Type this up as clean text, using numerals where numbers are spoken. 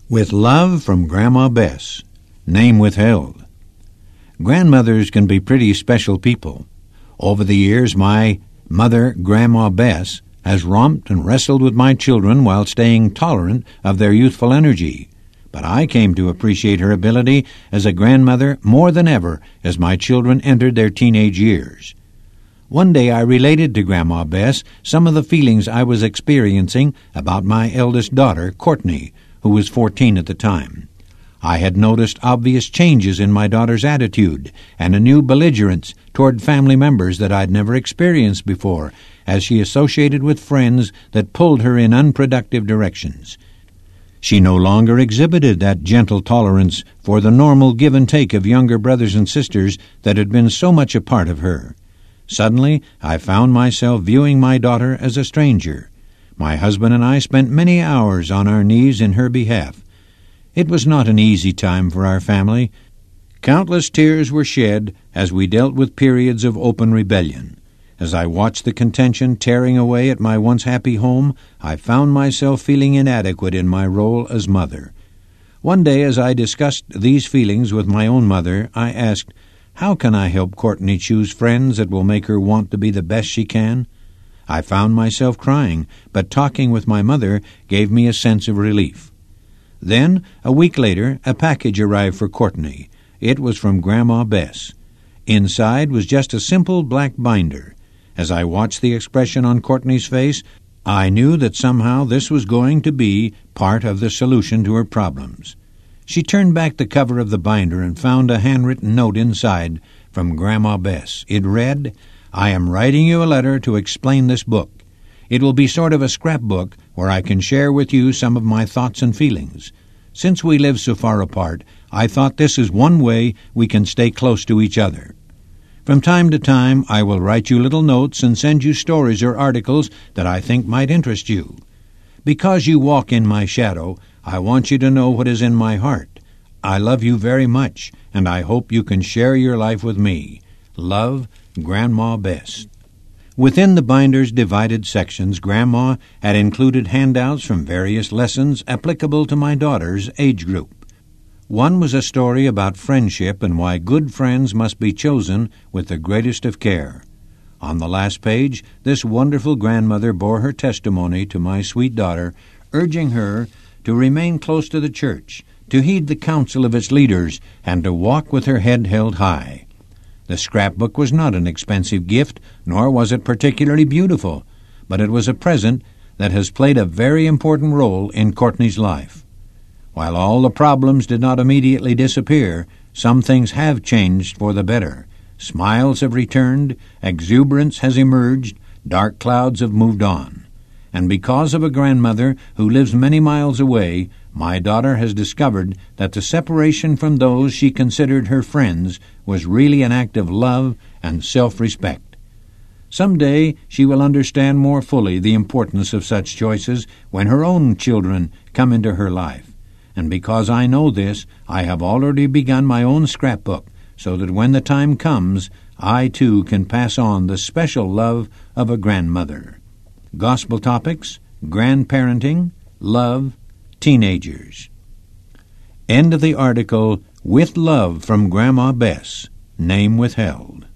With love from Grandma Bess. Name withheld. Grandmothers can be pretty special people. Over the years, my mother, Grandma Bess, has romped and wrestled with my children while staying tolerant of their youthful energy. But I came to appreciate her ability as a grandmother more than ever as my children entered their teenage years. One day I related to Grandma Bess some of the feelings I was experiencing about my eldest daughter, Courtney, who was 14 at the time. I had noticed obvious changes in my daughter's attitude and a new belligerence toward family members that I'd never experienced before, as she associated with friends that pulled her in unproductive directions. She no longer exhibited that gentle tolerance for the normal give and take of younger brothers and sisters that had been so much a part of her. Suddenly, I found myself viewing my daughter as a stranger. My husband and I spent many hours on our knees in her behalf. It was not an easy time for our family. Countless tears were shed as we dealt with periods of open rebellion. As I watched the contention tearing away at my once happy home, I found myself feeling inadequate in my role as mother. One day, as I discussed these feelings with my own mother, I asked, "How can I help Courtney choose friends that will make her want to be the best she can?" I found myself crying, but talking with my mother gave me a sense of relief. Then, a week later, a package arrived for Courtney. It was from Grandma Bess. Inside was just a simple black binder. As I watched the expression on Courtney's face, I knew that somehow this was going to be part of the solution to her problems. She turned back the cover of the binder and found a handwritten note inside from Grandma Bess. It read, "I am writing you a letter to explain this book. It will be sort of a scrapbook where I can share with you some of my thoughts and feelings. Since we live so far apart, I thought this is one way we can stay close to each other. From time to time, I will write you little notes and send you stories or articles that I think might interest you. Because you walk in my shadow, I want you to know what is in my heart. I love you very much, and I hope you can share your life with me. Love, Grandma Bess." Within the binder's divided sections, Grandma had included handouts from various lessons applicable to my daughter's age group. One was a story about friendship and why good friends must be chosen with the greatest of care. On the last page, this wonderful grandmother bore her testimony to my sweet daughter, urging her to remain close to the church, to heed the counsel of its leaders, and to walk with her head held high. The scrapbook was not an expensive gift, nor was it particularly beautiful, but it was a present that has played a very important role in Courtney's life. While all the problems did not immediately disappear, some things have changed for the better. Smiles have returned, exuberance has emerged, dark clouds have moved on. And because of a grandmother who lives many miles away, my daughter has discovered that the separation from those she considered her friends was really an act of love and self-respect. Someday she will understand more fully the importance of such choices when her own children come into her life. And because I know this, I have already begun my own scrapbook, so that when the time comes, I too can pass on the special love of a grandmother. Gospel topics: grandparenting, love, teenagers. End of the article, With Love from Grandma Bess. Name withheld.